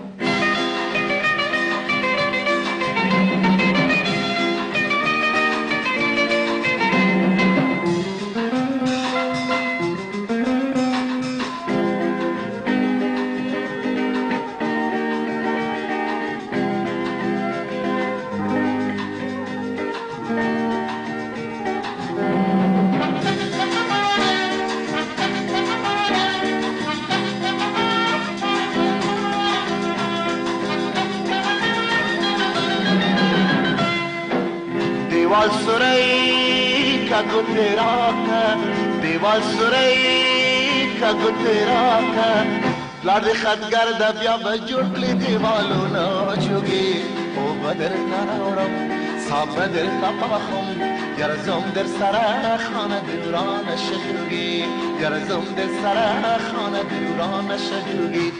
دیوال سرئی کا گتراکا دیوال سرئی کا گتراکا لاد خط گرد بیا بجوڑلی دیوالو ناچوگی او بدر تراورم صاف در تپاخم یارزم در سر خانه دوران شجوگی یارزم در سر خانه دوران شجوگی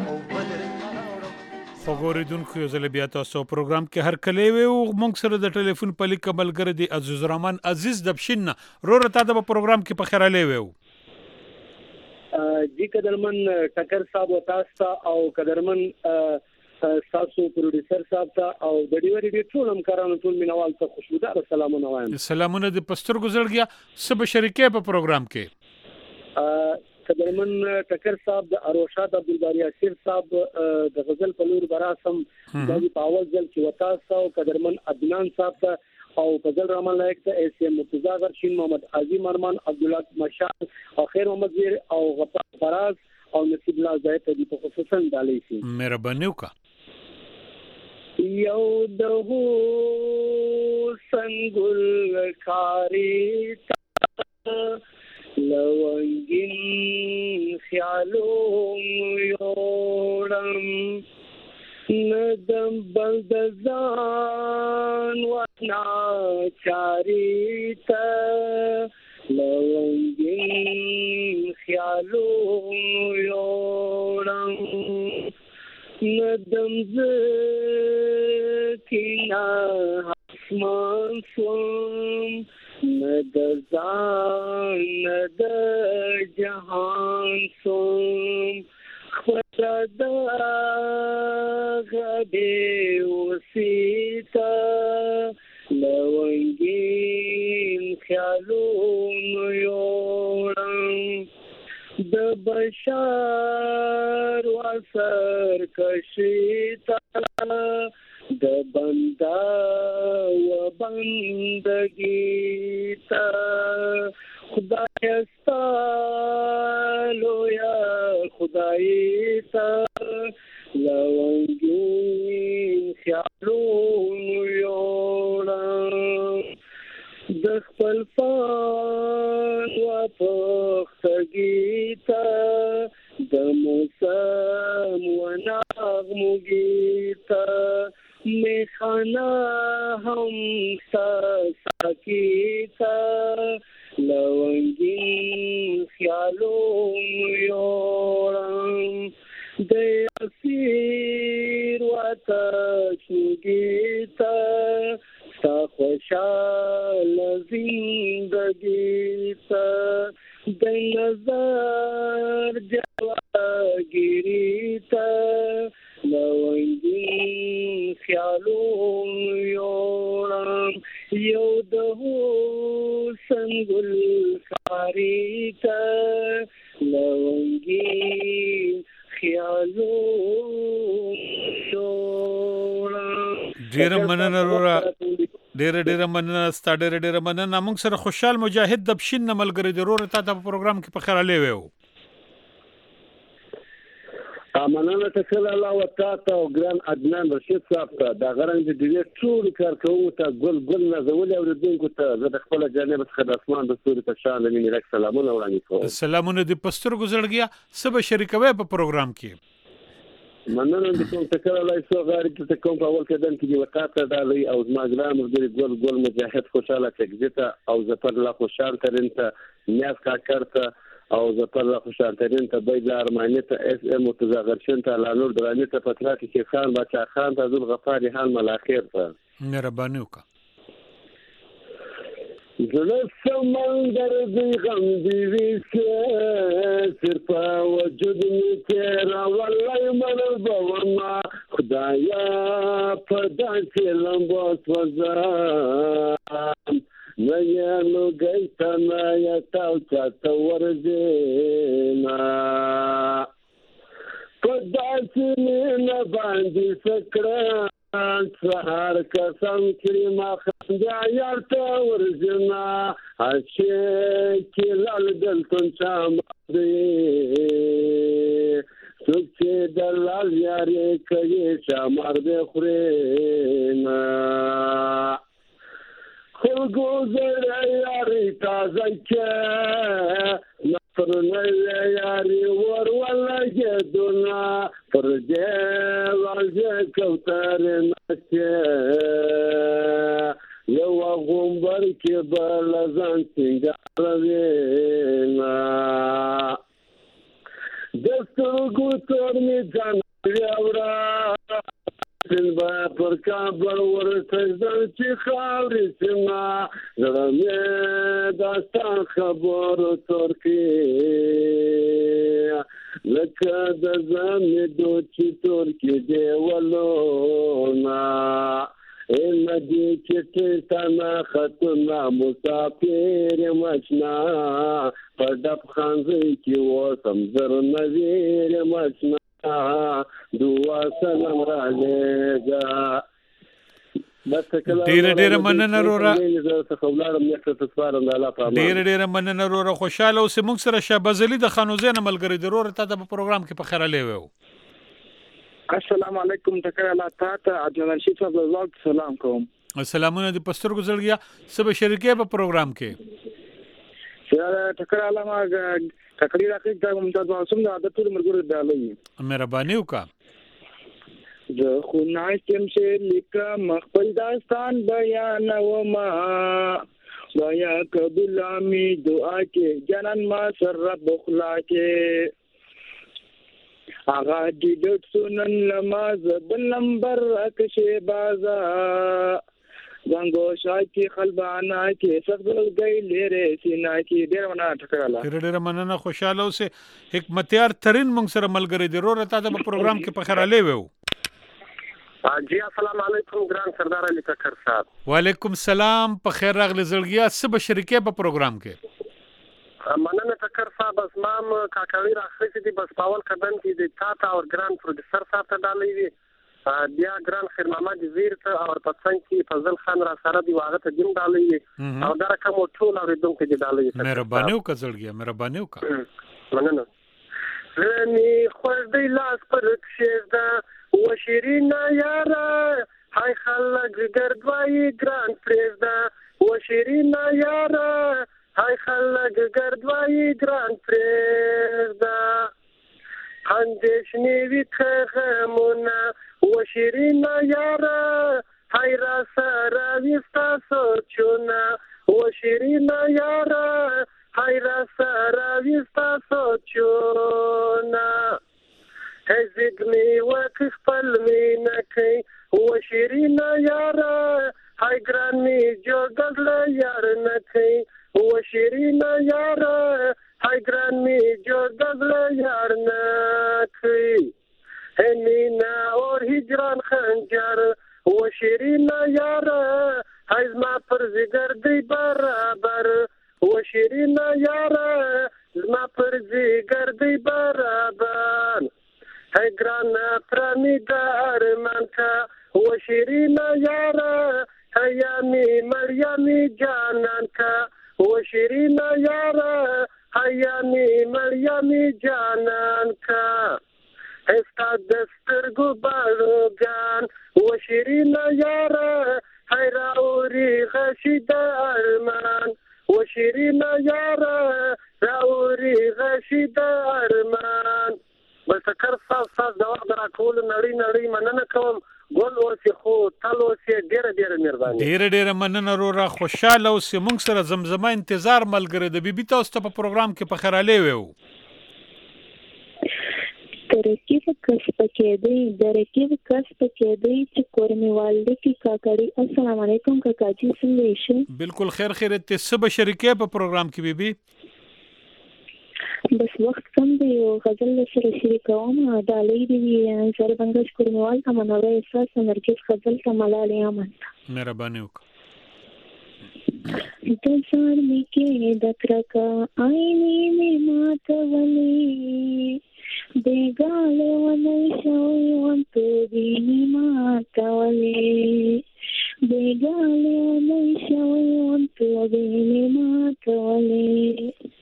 وګوریدونکو یو ځل بیا تاسو پروګرام کې هر کله وو موږ سره د ټلیفون په لیک ملګری دی عزیز الرحمن عزیز دبشن رور ته د پروګرام کې په خیره لوي جی قدرمن ټکر صاحب تاسو او قدرمن تاسو پروډوسر صاحب ته او د ډیو ریډیو ټول همکارانو ټول مینوال ته خوشبودار سلامونه وایم سلامونه د پستر گزړګیا سب شریکې په پروګرام کې قدرمن ټکر صاحب د اروشاد عبدالباری اسیر صاحب د غزل په لور براسم د پاول ځل چې وتا سو قدرمن عدنان صاحب ته او فضل رحمان لایق ته ایس ام مرتضی غرشین محمد عظیم ارمان عبدالله مشال او خیر محمد زیر او غفار فراز او نصیب الله زاهد ته په خصوصا دالي سي مهرباني وکا یو دهو سنگل کاری لونگین خیالوم یوڑم ندم بلدزان و ناچاری تا لونگین خیالوم یوڑم ندم زکینا حسمان سوم ندر زان ندر جهان سوم خدا غبی وسیتا لونگین خیالونو یوړم د بشر و سرکشي ته د بنده و بندگی ته خدای ستا لویا خدای ته لونګین خیالونو یوړم د خپل فان و پختګی ته د موسم و نغمګی ته میخانه هم ساکی ته لونګین خیالونو یوړم د اسیر و تشنګی ته ستا خوشحال زندگی ته د نظر جواگیری ته لونګین خیالونو یوړم یو د حسن ګل خاري ته لونګین خیالونو یوړم. ډېره مننه وروره، ډېره ډېره مننه ستا، ډېره ډېره مننه. موږ سره خوشحال مجاهد د پښین نه ملګری دی وروره، تا ته په پروګرام کې په خیر راغلی وو. مننه ټکل الله وتعالى او ګران عدنان رشید صاحب ته دا غرنګ د دې ټول کارکوونکو ته ګل ګل نازولې او دونکو ته زه د خپل جانب څخه د اسمان د ستوري په شان د مینې رک سلامونه وړاندې کوم. سلامونه د پستر ګزړګیا سبا شریکوي په پروګرام کې. مننه د کوم ټکل الله سو غاری ته کوم په اول کې دن کې وقاته دالي او ما ګرام د ګل ګل مجاهد خوشاله تکزیته او زفر الله خوشال ترنته نیاز کا کرته او زفر الله خوشال ترنته بيد ارمانه ته اس ام متزاغرشن ته لانور درانه ته پترات کې خان بچا خان ته ذل غفار حال ملاخر ته مهرباني وکړه. زړه سمندر دی غم دی وسه صرف وجود می تیرا والله من بوما خدایا پدا چلم بوس وزام نیا نو گیتا نیا تاو چاته ورځینا پدا چلم باندې سکړه سهار قسم کړي ما خندا یارته ورځنا هڅه کې لال دل څنګه مده سوچې دلال یاري کوي شمار به خورينا خلګو زړه یاري تازه کې نفرنه یاري ور ولا جدنا پر دې ورځه کوتر نشه یو غومبر کې بل ځان څنګه راوینا دسترګو تور می ځان یاورا سنبا پر کابل ورته چې خاورې سما زړه مې داستان خبر ترکي لکه د زمې دوچې ترکي دیولونا ان دې چې تانا خطنا مسافر مچنا په ډب خانځي کې وسم زر نذیر مچنا دعا سلام راځه. ډېره ډېره مننه وروره، ډېره ډېره مننه وروره. خوشاله اوسې. موږ سره شهبازلي د خانوزې نه ملګری دی وروره، تا ته په پروګرام کې په خیر راغلی وو. السلام علیکم ټکر الله تعالی عدنان رشید صاحب له سلام کوم. سلامونه د پستر ګزړګیا سبا شریکې په پروګرام کې. سره ټکر الله ما ټکړی راکې دا ممتاز معصوم د عادت مرګور دالي. مهرباني وکړه. د خنای تم شه لیکه مخبل داستان بیان و ما ویا قبول می دعا کې جنان ما سر رب خلا کې آغا دی دت سنن نماز بل نمبر اکشه بازا زنګو شاکی خلبانا کې سبل گئی لره سینا کې ډیر ونه ټکراله. ډیر ډیر مننه. خوشاله اوسه. حکمتیار ترين موږ سره ملګری دی وروره، تا ته په پروګرام کې په خیر راغلی وو. جی السلام علیکم ګران سردار علي ککر صاحب. وعلیکم السلام، په خیر راغلی زړګیا. څه به شریکې په پروګرام کې؟ مننه ککر صاحب. بس مام کاکاوی راخصی دي بس پاول کدن کې د تا تا اور ګران پروډوسر صاحب ته ډالې وي بیا ګران خیر محمد وزیر ته اور پڅنګ کې فضل خان را سره دی واغه ته دیم ډالې وي او دا کوم ټول اوریدونکو کې ډالې وي. مهرباني وکړه زړګیا، مهرباني وکړه. مننه. زنی خوړې لاس پر کښې و شیرین یاره های خلک ګردوای ګران پرېږده و شیرین یاره های خلک ګردوای ګران پرېږده اندېښنې وي که غمونه و شیرین یاره های را سره وي ستا سوچونه و شیرین یاره های را سره وي ستا سوچونه هزید می وک خپل مینه کوي و شیرین یاره های ګران می جوړ دل یار نه کوي و شیرین یاره های ګران می جوړ دل یار نه کوي همینا اور هجران خنجر و شیرین یاره های زما پر زیګر دی برابر و شیرین یاره زما پر زیګر دی برابر های ګران پرانی د ارمان کا و شیرین یاره هیامی مریمی جانان کا و شیرین یاره هیامی مریمی جانان کا استا دسترګو باړوګان و شیرین یاره هی راوري غشید ارمان و شیرین یاره راوري غشید ارمان. بس کر ساس ساس دا وخت را کول نړۍ نړۍ مننه کوم. ګل اوسې خو تل اوسې ډېره ډېره مهرباني. ډېره ډېره مننه رورا، خوشاله اوسې. موږ سره زمزمه انتظار ملګری د بیبي تاسو ته په پروګرام کې په خیرالی ویو. ترکیب کسب کېدی درکیب کسب کېدی چې کورنۍ والده کې کاکړي. السلام علیکم کاکاجي څنګه یې؟ بالکل خیر خیر. ته څه به شریکې په پروګرام کې بیبي؟ بس وخت کم دی او غزل سره شریکوم. ډالۍ دی سره بنګش کورنوال ته منوره احساس نرګس غزل ته ملال یامن. مهرباني وکړه. د ځان می کې د ترکا آینې می ماتولې بیګاله ونې شوی وان ته دې ماتولې بیګاله ونې شوی وان ته دې ماتولې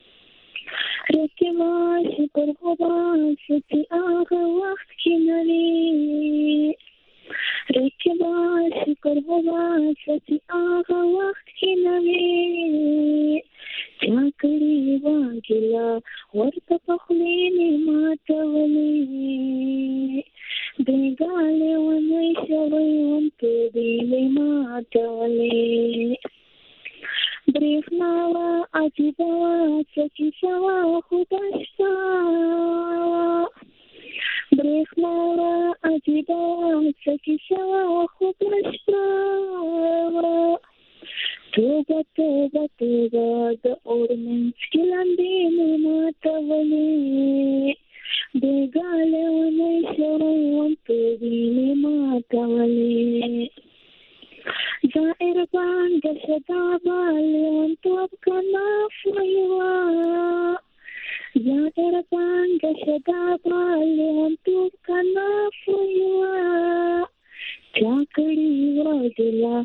رکواش پر غباش تی آغا وقت کی نلی رکواش پر غباش تی آغا وقت کی نلی چاکڑی واگلا ورطا پخلینی ماتولی بیگالی ونی شوی ونتو دیلی ماتولی برېښنا عجیبه څه کیسه وه خو دشته برېښنا عجیبه څه کیسه وه خو دشته توبه توبه توبه د اور منځ کې لاندې مې ماتولې بېګاله ونې شوی وم توبې مې ماتولې زائر بانگ شدا بالیون توب کنافیوا زائر بانگ شدا بالیون توب کنافیوا چاکڑی واجلا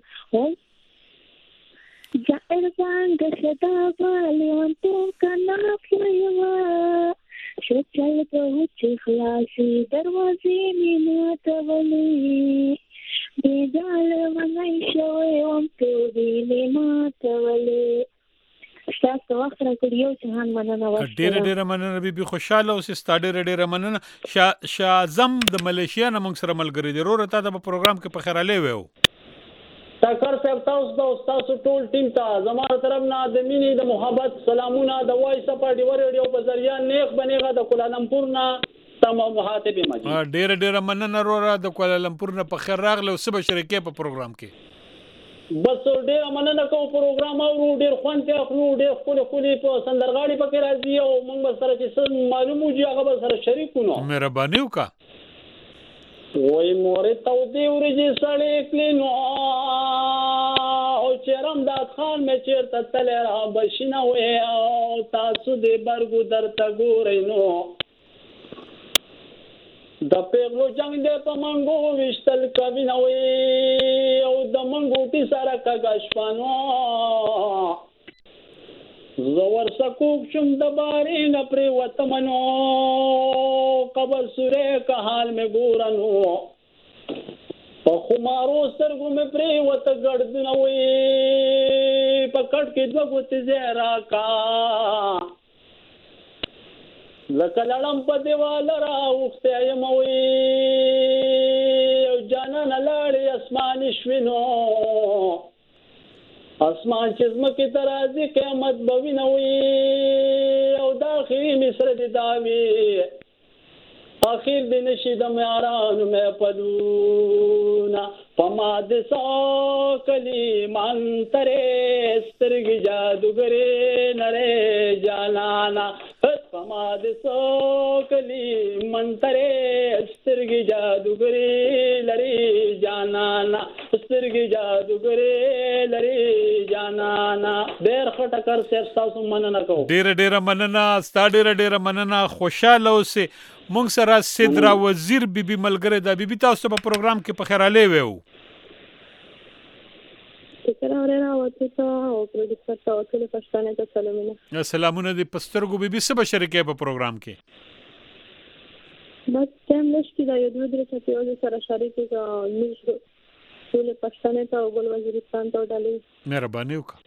زائر بانگ شدا بالیون توب کنافیوا شچل بہت خلاصی دروازے میں ماتولی بیگاله ونی شوی وم ته دیلی ماتولې. ستاسو وخت راکړی یو جهان مننه وشته. ډېره ډېره مننه بیبي، خوشاله اوسې. ستا ډېره ډېره مننه. شاه اعظم د ملیشیا نه موږ سره ملګری دی. وروره تا ته په پروګرام کې په خیرالی ویو. کاکر صاحب تاسو ته تاسو ټول ټیم ته زما طرف نه د مینې د محبت سلامونه د وایس پارټي ورډیو په ذریعہ نیغ بنیغه د کولالمپور نه تمام مخاطب مجلس. ډېر ډېر مننه وروره د کولالمپور نه په خیر راغله او څه به شریکې په پروګرام کې. بس ډېر مننه کوم پروګرام او ډېر خوند ته خپل ډېر خپل خپل په سندرغاړي پکې راځي او موږ سره چې معلومو چې هغه سره شریک کونو. مهرباني وکړه. وای مورې تودې ورځې سړې کړې نو او چرم داد خان مې چېرته تللی را بشینه وې او تاسو دې برګو درته ګورئ نو د پیغلو جنگ دې په منګو ویشتل کوینه وې او د منګوټي سره کږه شپه نو زه ورڅکوک شم د بارې نه پرېوتم نو قبر سورې که حال مې ګوره نو په خمارو سترګو مې پرېوته ګړدونه وې په کټ کې دوه ګوتې ځای راکا لکه لړم په دیواله راوښتی یم وې او جانانه لاړې اسماني شوې نو اسمان چې ځمکې ته راځي قیامت به وینه وي او د آخري مصر دې دا وي آخر دې نشي د معیارانو مې پلونه په ما دې ساکلي منترې سترګې جادوګرې نرې جانانا په ما دې ساکلي منترې سترګې جادوګرې لرې جانانا سترګې جادوګرې لرې جانانا ډېر ښه ټکر صاحب ستاسو مننه کوم ډېره ډېره مننه ستا ډېره ډېره مننه خوشحاله اوسې موږ سره سدرا وزیر بیبي ملګری دا بیبي تاسو په پروګرام کې په خیراله وو سلامونه دې پسترګو بیبي څه بشری کې په پروګرام کې بس ټیم لشتي دا یو دوه درې چاپیو سره شریک کا نیوز ټول پښتنه ته او ګل وزیرستان ته ډالې مهرباني وکړه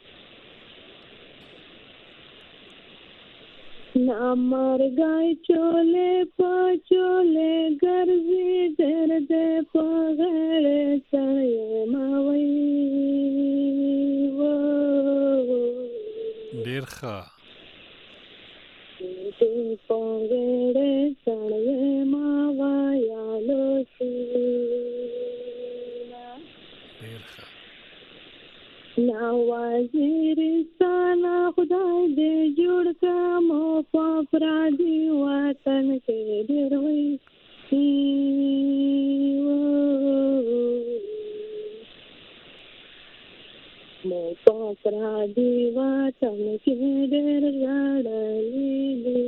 نامار گای چولے پا چولے گرزی درد پا غیر سایه ماوی دیر خوا دیر پا غیر سایه ماوی آلو سینا دیر خوا نا وزیرستان خدای دې جوړ کا مو پرادي وطن کې ډېر وي مو پرادي وطن کې ډېر غړلې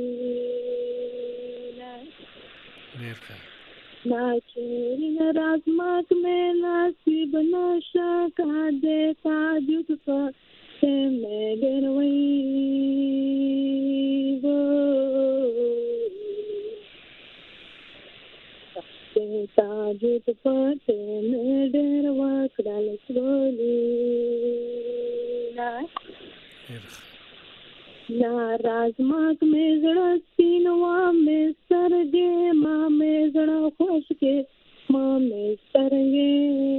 ډېر ښه नाचेरी राजमाक में नसीब नशा का देता जुट पर से मैं डरवई वो देता जुट पर से मैं डरवा कराल सोली ना ना राजमाक में जड़ा सीनवा में सरगे माँ में जड़ा खुश के माँ में सरगे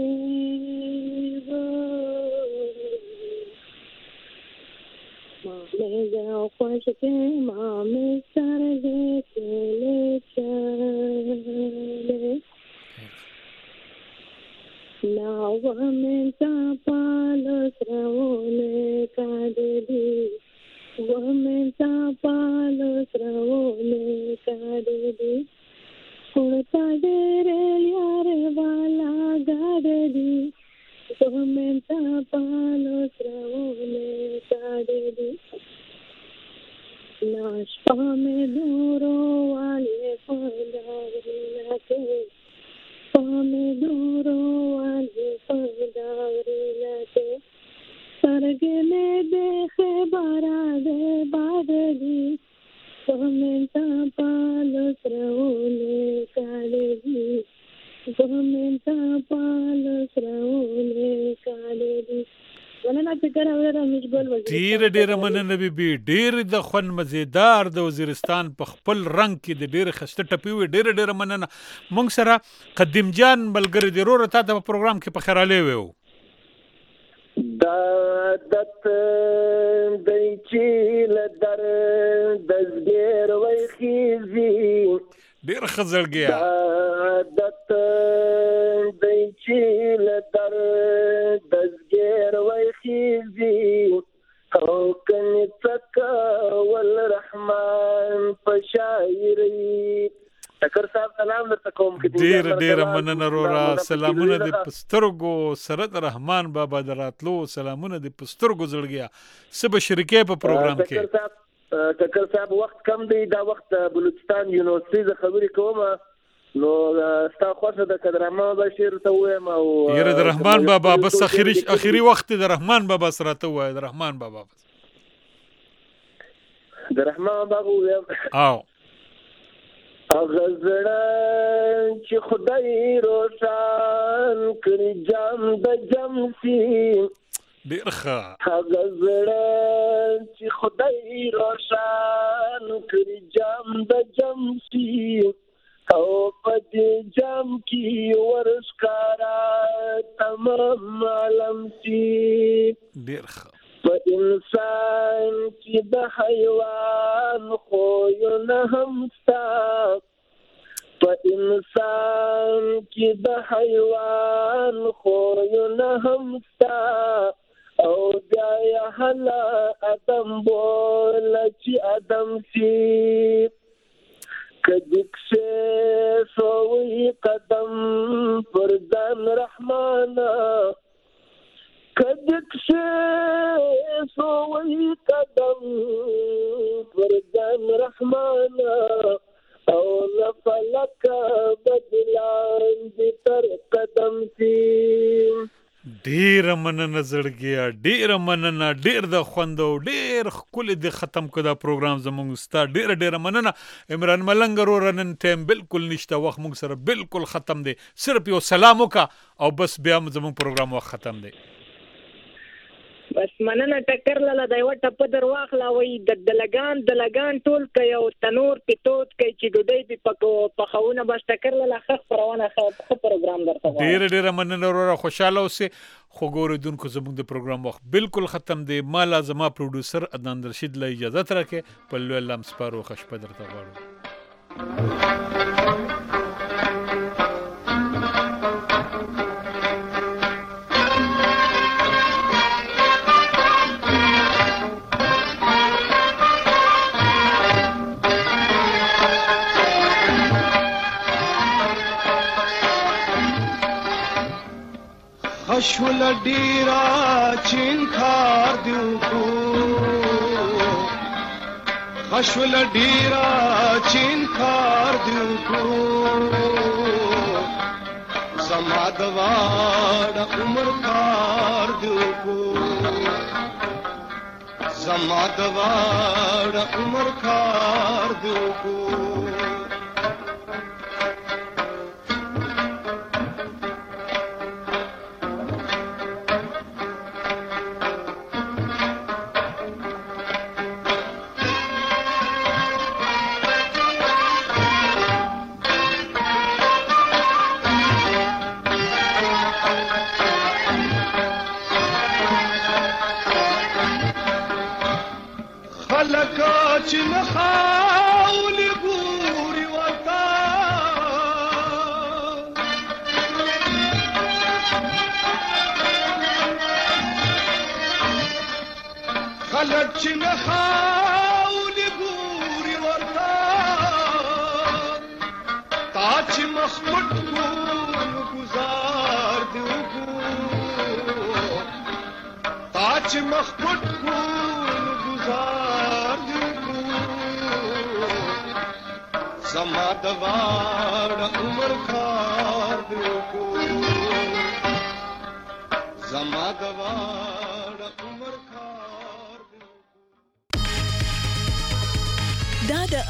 माँ में जड़ा खुश के माँ में सरगे चले चले नाव में चापालो श्रवणे का देवी वो में चापालो श्रवणे का देवी कुड़ता डेरे यार वाला गाड़ी वो में चापालो श्रवणे का देवी नाशपा में दूरों वाले पदारे के पामे दूरों वाले पदारे के सरगे में देखे बारा दे बादली गोमेंटा पालो श्रवणे कालेगी गोमेंटा पालो श्रवणे कालेगी ولنا فکر اوره رمیش ګل وزیر ډیر ډیر مننه بیبي ډیر د خون مزیدار د وزیرستان په خپل رنگ کې د ډیر خسته ټپی وي ډیر ډیر مننه مونږ سره قدیم جان ملګری د رور ته په پروګرام کې په خیراله وو دا دت دای چې لدر دزګر وای خيزي ډیر خزړګیا دت دای چې لدر دزګر وای خيزي او کني تک ول رحمان په شاعري تکر صاحب سلام درته کوم کې ډیر ډیر مننه رورا سلامونه د پسترګو سرت رحمان بابا دراتلو سلامونه د پسترګو زړګیا سب شریکې په پروګرام کې ټکر صاحب وخت کم دی دا وخت بلوچستان یونیورسيټي ز خبرې کوم نو ستا خوښه د قدرمان بشیر ته وایم او یره د رحمان بابا بس اخیری اخیری وخت د رحمان بابا سره ته وای د رحمان بابا د رحمان بابا وایم او غزړه چې خدای روشن کړي جام د جم سي ډیر ښه غزړه چې خدای روشن کړي جام د جم سي او په دې جام کې ورشکارا تمام عالم سي ډیر ښه په انسان کې د حیوان خو یو نه همستا په انسان کې د حیوان خو یو نه همستا او بیا یې هله ادم بوله چې ادم سي کدکشه سوی قدم پر ځان رحمانه کدکشه سوی قدم پر ځان رحمانه او لفلک بدلان دي تر قدم سي ډیر مننه زړګیا ډیر مننه ډیر د خوندو ډیر خپل د ختم کړه پروګرام زموږ ستا ډیر ډیر مننه عمران ملنګ رورن ټیم بالکل نشته وخت موږ سره بالکل ختم دی صرف یو سلام وکا او بس بیا زموږ پروګرام وخت ختم دی بس مننه ټکر لاله دا یو ټپ در واخلا وای د دلګان دلګان ټول کوي او تنور پټوت کوي چې دوی په پکو په خونه بس ټکر لاله خخ پروانه خو پروګرام درته ډیر ډیر مننه ورو خوشاله اوسه خو ګوردونکو زموږ د پروګرام وخت بالکل ختم دی ما لازمه پروډوسر عدنان رشید له اجازه ترکه په لوی لام سپارو خشپ درته غواړم خشول ډیرا چین خار دیو کو خشول ډیرا چین خار دیو کو زما دواړه عمر خار دیو کو زما دواړه عمر خار دیو کو چې نه خاولې ګوري ورته خلک چې نه خاولې ګوري ورته تا چې مخ پټ کړو نو ګزار دې وکړو تا چې مخ پټ کړو نو ګزار دې زما دواړه عمر خار دیو کو زما دواړه عمر خار دیو کو دا د